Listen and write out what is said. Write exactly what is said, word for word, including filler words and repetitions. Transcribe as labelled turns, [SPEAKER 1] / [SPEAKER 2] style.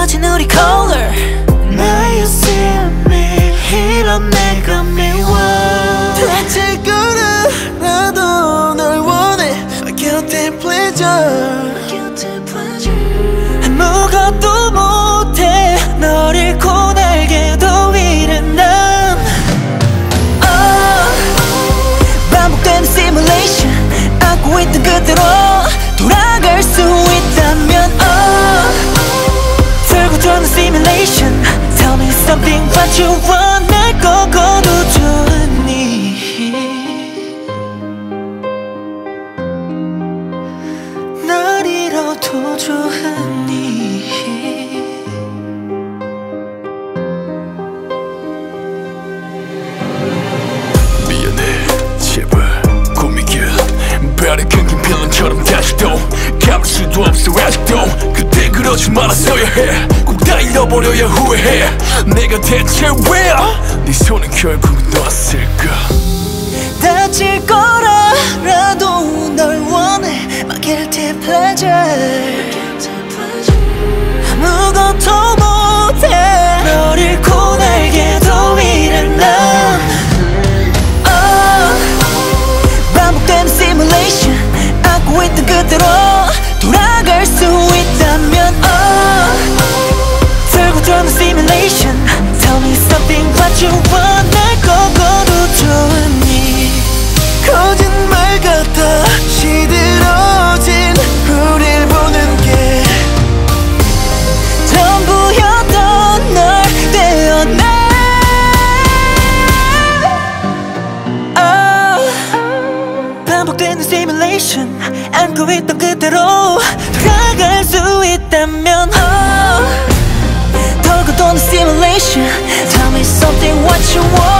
[SPEAKER 1] 흐려진 우리 color.
[SPEAKER 2] Now you see me 이런 내가 미워. 다칠 거라도 널 원해. My guilty pleasure.
[SPEAKER 1] 아무것도 못해 널 잃고 날개도 잃은 난 oh, 반복되는 simulation 안고 있던 그대로 돌아갈 수 있다면 oh, 들고 도는 simulation Tell me something what you want 날 꺾어도 좋으니 날 잃어도 좋으니
[SPEAKER 3] 미안해 제발 꿈이길 별이 끊긴 필름처럼 다시 또 감을 수도 없어 아직도 그때 그러지 말았어야 해 꼭 다 잃어버려야 후회해 내가 대체 왜 네 손은 결국 놨을까
[SPEAKER 1] 다칠 거라도 널 원해 My guilty pleasure 아무것도 못해 널 잃고 날개도 잃은 난 oh, 반복되는 simulation 안고 있던 그대로 돌아갈 수 있다면 oh, 들고 도는 simulation Tell me something what you want 날 꺾어도 좋으니
[SPEAKER 2] 거짓말 같아 시들어진 우릴 보는 게
[SPEAKER 1] 전부였던 널 떼어내 oh, 반복되는 simulation 안고 있던 그대로 돌아갈 수 있다면 oh, 돌고 도는 simulation Tell me something what you want